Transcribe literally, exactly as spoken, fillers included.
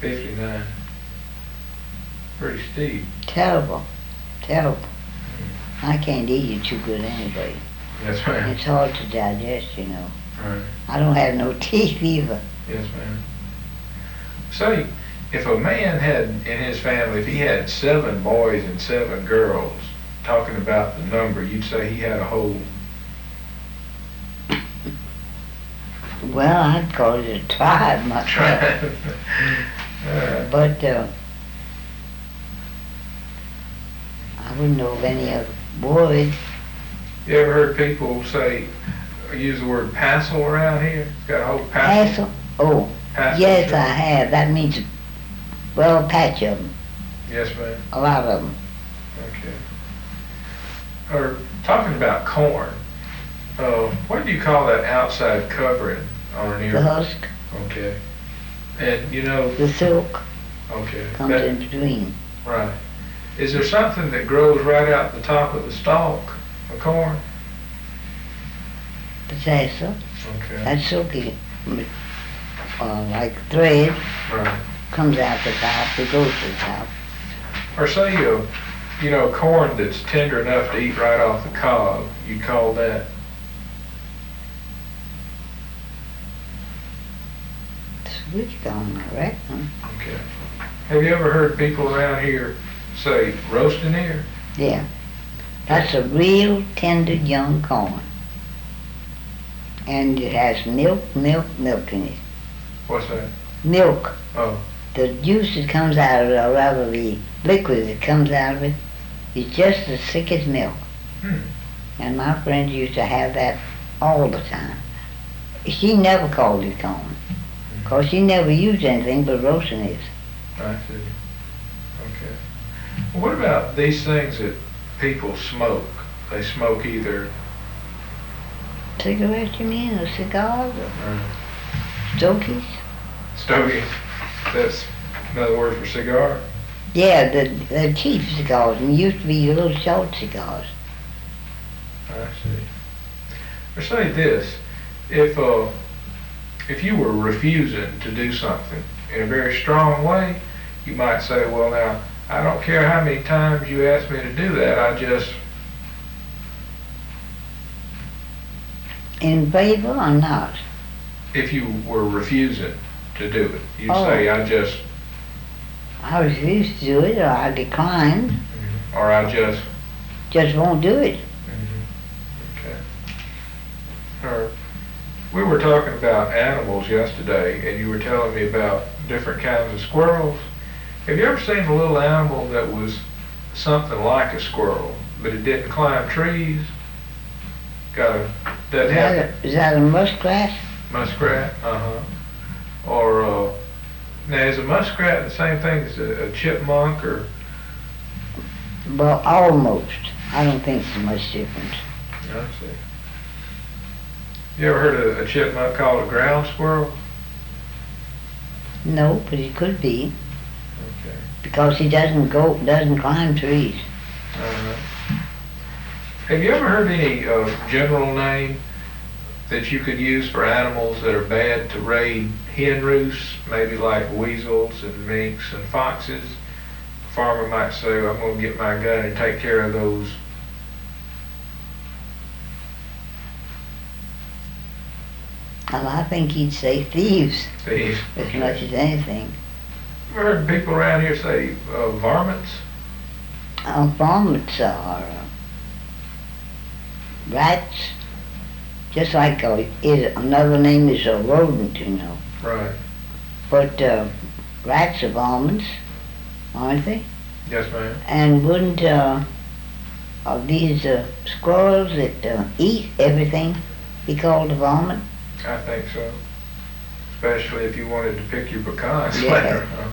fifty-nine. Pretty steep. Terrible, terrible. I can't eat it too good anyway. Yes, ma'am. It's hard to digest, you know. Right. I don't have no teeth either. Yes, ma'am. Say, if a man had in his family, if he had seven boys and seven girls, talking about the number, you'd say he had a whole. Well, I'd call it a tribe myself. Tribe. uh, But uh, I wouldn't know of any other boys. you ever heard people say, or use the word passel around here? Got a whole passel. Passel? Oh, Passel yes, tribe. I have. That means, well, a patch of them. Yes, ma'am. A lot of them. Okay. Or talking about corn, uh, what do you call that outside covering on an ear? The husk, Okay. And you know, the silk okay. comes that- in between. Right. Is there something that grows right out the top of the stalk of corn? Potassium. Okay. That silky, uh, like thread, Right. comes out the top, it goes to the top. Or say you, you know, corn that's tender enough to eat right off the cob, you'd call that. Switch gone, I reckon. Okay. Have you ever heard people around here say roasting ear? Yeah. That's a real tender young corn. And it has milk, milk, milk in it. What's that? Milk. Oh, The juice that comes out of it, or rather the liquid that comes out of it, is just as thick as milk. hmm. And my friend used to have that all the time. She never called it corn, because she never used anything but roasting it. I see. Okay. Well, what about these things that people smoke? They smoke either Cigarettes, you mean, or cigars, or uh, stogies? stogies. That's another word for cigar. Yeah, the, the cheap cigars, and used to be little short cigars. I see. Or say this, if uh, if you were refusing to do something in a very strong way, you might say, well now, I don't care how many times you ask me to do that, I just, In favor or not? if you were refusing to do it, you'd Oh. say, I just, I refuse to do it, or I decline. or I just, Just won't do it. okay. Or, we were talking about animals yesterday, and you were telling me about different kinds of squirrels. Have you ever seen a little animal that was something like a squirrel, but it didn't climb trees? Got a, Is doesn't have that a, is that a muskrat? muskrat, uh-huh. Or, uh, now is a muskrat the same thing as a, a chipmunk, or, Well, almost. I don't think there's much difference. I see. You ever heard of a chipmunk called a ground squirrel? No, but it could be, Okay. because he doesn't go, doesn't climb trees. Uh, have you ever heard any uh, general name that you could use for animals that are bad to raid hen roosts, maybe like weasels and minks and foxes? A farmer might say, I'm going to get my gun and take care of those. And I think he'd say thieves These. as much as anything. I've heard people around here say uh, varmints. Uh, varmints are uh, rats, just like a, is, another name is a rodent, you know. Right. But uh, rats are varmints, aren't they? Yes, ma'am. And wouldn't uh, of these uh, squirrels that uh, eat everything be called a varmint? I think so. Especially if you wanted to pick your pecans Yeah. later. Huh?